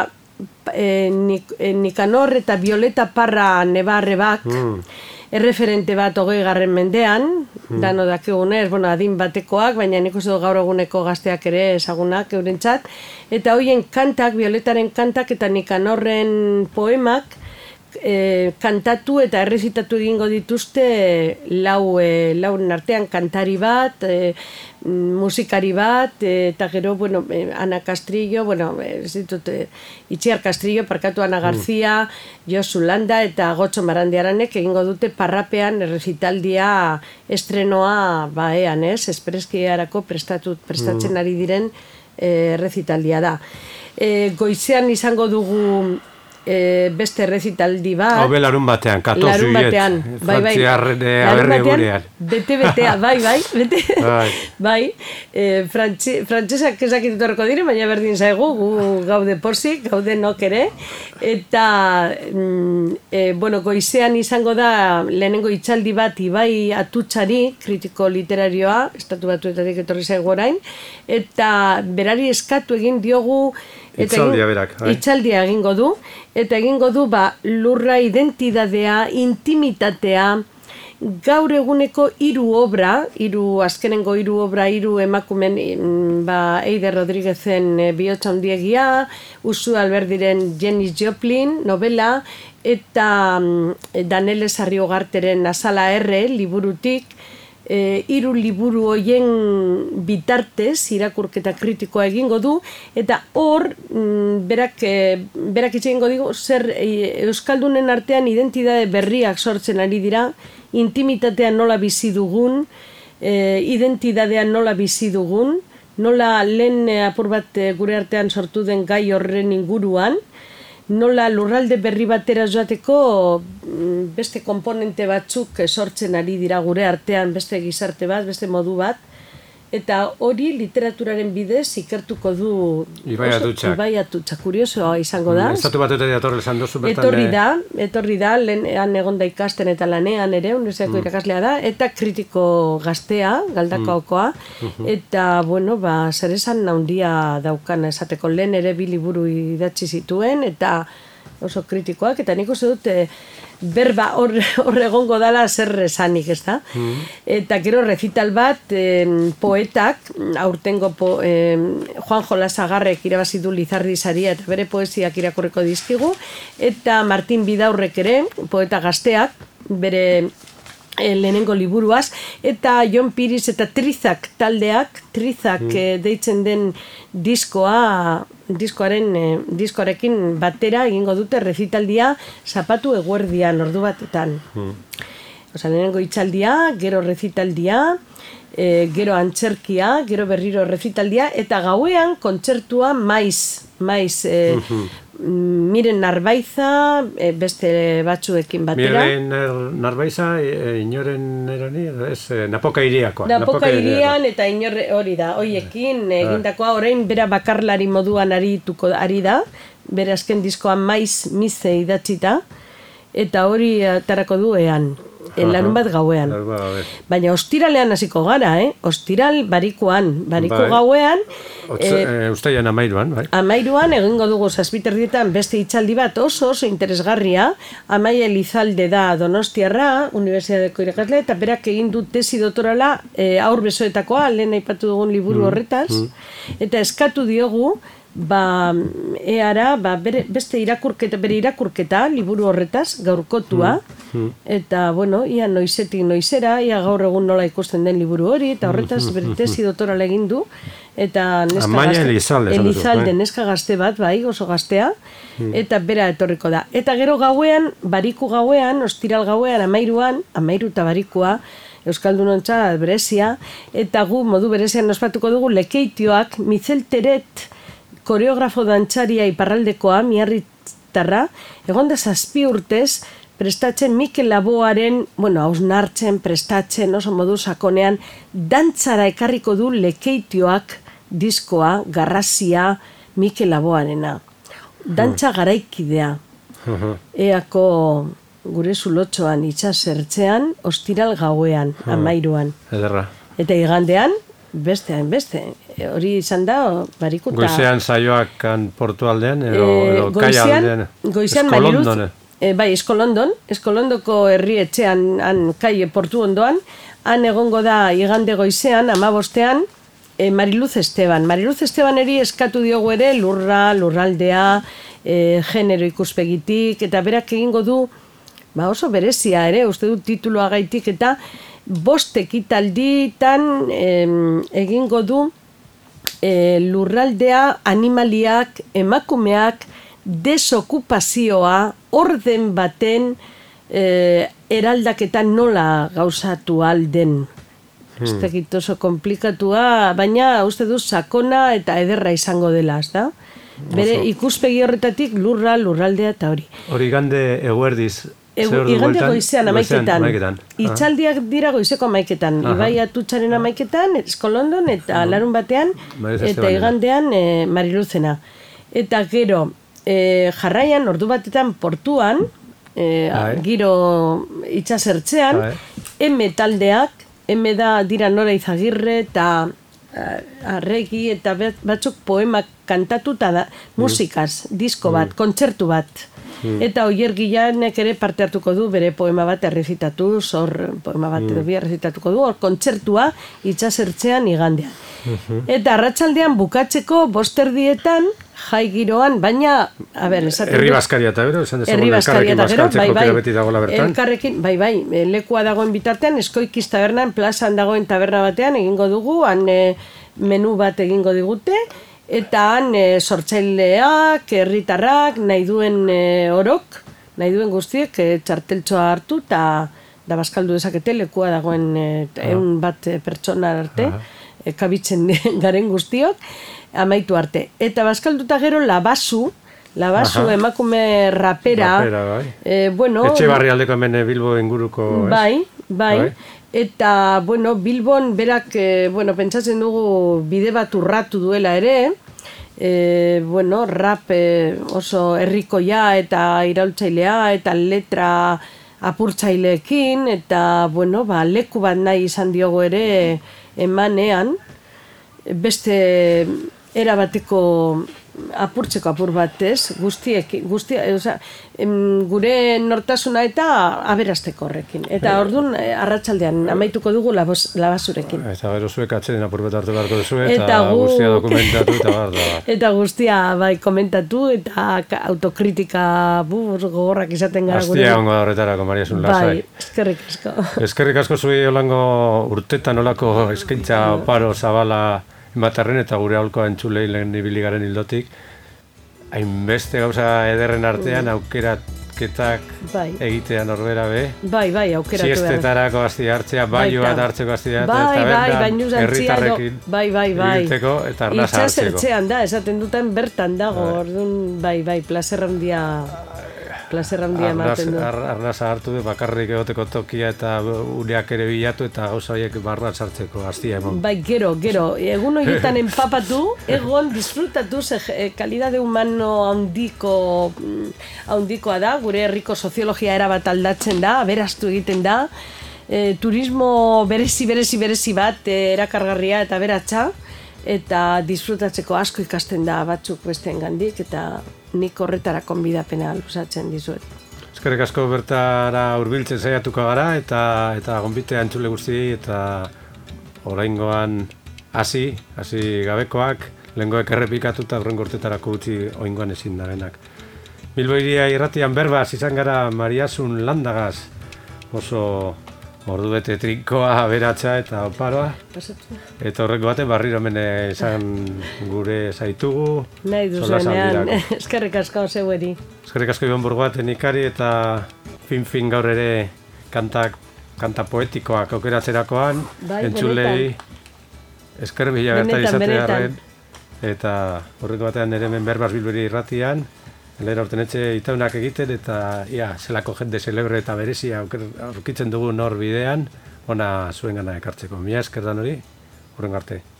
Nikanor eta Violeta Parra Nebarrebak erreferente bat 20. mendean, dano dakigunez, adin batekoak, baina nik uste gaur eguneko gazteak ere ezagunak eurentzat, eta hoien kantak, Violetaren kantak eta Nikanorren poemak kantatu eta errezitatu egingo dituzte lauren artean kantari bat, musikari bat, eta gero, Ana Castrillo, Itziar Castrillo, parkatu Ana García, Josu Landa eta Gotxo Marandiaranek egingo dute Parrapean errezitaldia estrenoa espreskiarako prestatzen ari diren errezitaldia da. Goizean izango dugu beste errezitaldi bat. Hau larun batean, 14 juliet. Frantziarren aberri gurean. Bete, bai. Frantzesak ezakit etorreko dire, baina berdin zaigu, gu gaude pozik, gaude nok ere. Eta, goizean izango da lehenengo hitzaldi bat Ibai Atutxari, kritiko literarioa, Estatu Batuetatik etorri zaigu orain, eta berari eskatu egin diogu Itzaldia egingo du, eta egingo du lurra, identidadea, intimitatea, gaur eguneko azkenengo hiru emakumen, Eider Rodríguezen Bihotz handiegia, Usu Alberdiren Janis Joplin novela, eta Danele Sarriogarteren Azala R liburutik, hiru liburu hoien bitartez irakurketa kritikoa egingo du, eta hor berak itxegingo digu zer euskaldunen artean identitate berriak sortzen ari dira, intimitatea nola bizi dugun, identitatea nola bizi dugun, nola lehen apur bat gure artean sortu den gai horren inguruan, nola lurralde berri batera joateko beste komponente batzuk sortzen ari dira gure artean, beste gizarte bat, beste modu bat, eta hori literaturaren bidez ikertuko du Ibai Atutxa, kuriosoa izango da. Estatu Batuetatik datorrela esan duzu bertan. Etorri da, lehenan egonda ikasten eta lanean ere, unibertsitateko irakaslea da, eta kritiko gaztea, Galdakaokoa, eta, zer esan handia daukana esateko, lehen ere 2 liburu idatzi zituen, eta oso kritikoak, eta nik uste dut berba hor egongo dala zer esanik, ez da? Eta gero rezital bat poetak, aurtengo Juan Jolasagarrek irabazi du Lizardi saria eta bere poesiak irakurriko dizkigu, eta Martin Bidaurrek ere, poeta gazteak, bere lehenengo liburuaz, eta Jon Piris eta Trizak taldeak, deitzen den diskoarekin batera egingo dute rezitaldia zapatu eguerdian ordu batetan. Lehenengo itxaldia, gero rezitaldia, gero antzerkia, gero berriro rezitaldia, eta gauean kontzertua maiz Miren Narbaiza, beste batzuekin batera. Miren Narbaiza, inoren erani, Napoka Iriakoa. Napoka Irian eta inore hori da, hoiekin egindakoa, orain bera bakarlari moduan ari da, bere azken diskoan maiz mize idatzita, eta hori atarako du larun bat gauean. Baina ostiralean hasiko gara, ostiral barikuan gauean. Uztailean 13, bai. 13 egingo dugu 7:00 beste hitzaldi bat oso interesgarria. Amaia Elizalde da Donostiarra, Unibertsitateko irakasle, eta berak egin du tesi doktorala haur besoetakoa, lehen aipatu dugun liburu horretaz, eta eskatu diogu beste bere irakurketa liburu horretaz gaurkotua, eta ia noizetik noizera, ia gaur egun nola ikusten den liburu hori, eta horretaz bere tesi doktorala egin du, eta Elizalde neska gazte bat, oso gaztea, eta bera etorriko da. Eta gero gauean, bariku gauean, ostiral gauean, 13 eta barikua, Euskaldunontza berezia, eta gu modu berezian ospatuko dugu Lekeitioak, Mitzel Teret, koreografo dantzaria iparraldekoa, miarritarra, egon da 7 urtez, prestatzen Mikel Laboaren, hausnartzen, prestatzen, oso modu sakonean, dantzara ekarriko du Lekeitioak diskoa, garrazia, Mikel Laboarena. Dantza garaikidea. Eako gure zulotxoan itxasertzean, ostiral gauean, 13. Ederra. Eta igandean, beste. Hori izan da, barikuta. Goizean saioak portualdean, edo kaia aldean. Goizean Mariluz. Eskolondoko herrietxean, kai portu ondoan, han egongo da igande goizean, 15ean, Mariluz Esteban. Mariluz Estebaneri eskatu diogu ere lurraldea, genero ikuspegitik, eta berak egingo du, oso berezia ere, uste du tituloa gaitik, eta 5 ekitalditan egingo du lurraldea, animaliak, emakumeak, desokupazioa, orden baten eraldaketan nola gauzatu alden. Ez tekit oso komplikatua, baina uste du sakona eta ederra izango dela, ez da? Bere ikuspegi horretatik lurraldea eta hori. Hori gande eguerdiz. Igande goizean 11etan. Itzaldiak dira goizeko 11etan. Ibai Atutxaren 11etan, Eskolondon eta larun batean, eta igandean Mariluzena. Eta gero, jarraian, ordu batetan portuan, giro itxasertzean, taldeak, da dira Nora Izagirre eta Arregi eta batzuk poemak kantatuta da, musikaz, disko bat, kontzertu bat. Eta Oier Gilanek ere parte hartuko du, bere poema bat errezitatuz, hor poema bat edo bi errezitatuko du, hor kontzertua itxasertzean igandean. Eta arratsaldean bukatzeko 5:00 jai giroan, baina, a ber, esaten Herri Baskaria eta gero, esan Herri Baskaria eta gero, beti dagoela bertan. Elkarrekin, lekua dagoen bitartean, Eskoikiz tabernan, plazan dagoen taberna batean egingo dugu, han menu bat egingo digute, eta han sortzaileak, herritarrak, nahi duen orok, nahi duen guztiek txarteltxoa hartu, eta da bazkaldu dezakete lekua dagoen 100 pertsona arte, kabitzen garen guztiok, amaitu arte. Eta bazkalduta gero Labasu emakume rapera, bueno... Etxe barrialdeko hemen Bilbo inguruko, Bai. Eta, bueno, Bilbon berak, pentsatzen dugu bide bat urratu duela ere, bueno, rap oso herrikoia eta iraultzailea eta letra apurtzaileekin, eta, bueno, leku bat nahi izan diogo ere emanean, beste erabateko apurtzeko apur batez, gure nortasuna eta aberasteko horrekin. Eta orduan arratsaldean amaituko dugu Labasurekin. Eta gero zuek atzeden apur bat hartu beharko duzu eta guztia dokumentatu eta bar. Eta guztia komentatu eta autokritika gogorrak izaten gara gure. Astia ongo da horretarako, Mariasun, lasai. Eskerrik asko. Eskerrik asko zuei holango urtetan olako eskaintza oparo zabala ematarren eta gure aholkoa entzulei lehen ibili garen hildotik. Hainbeste gauza ederren artean aukeraketak egitea norbera be. Bai, aukeratu behar. Siestetarako asti hartzea, baio bat hartzeko asti hartzea, herritarrekin ibiltzeko eta arnasa hartzeko. Itxasertzean da, esaten duten bertan dago, orduan, plazer handia ematen du. Arnasa hartu du, bakarrik egoteko tokia eta ureak ere bilatu eta gauza horiek barra sartzeko astia emon. Bai, gero, egun horietan empapatu, egon disfrutatu, kalidade humano handikoa da, gure herriko soziologia erabat aldatzen da, aberastu egiten da, turismo berezi bat erakargarria eta aberatsa, eta disfrutatzeko asko ikasten da batzuk besteen gandik, eta nik horretara konbidapena luzatzen dizuet. Eskerrik asko bertara hurbiltzen saiatuko gara, eta gonbitea entzule guztiei, eta oraingoan hasi gabekoak, lehengoek errepikatu eta hurrengo urtetarako utzi oingoan ezin da benak. Bilbo Hiria irratian berbaz izan gara Mariasun Landagaz, oso ordubete trinkoa, aberatsa eta oparoa. Eta horreko baten barriro hemen izan gure zaitugu. Nahi duzuenean, eskerrik asko zeueri. Eskerrik asko Ibon Burgoaten ikari eta fin gaur ere kanta poetikoak aukeratzerakoan. Entzulei esker bila bertan izatearen. Eta horreko batean ere hemen berbaz Bilbo Hiria irratian. Lehera urtenetxe itaunak egiten eta zelako jende celebre eta berezia aurkitzen dugu nor bidean, ona zuen gana ekartzeko. Mila esker dan hori, hurrengo arte.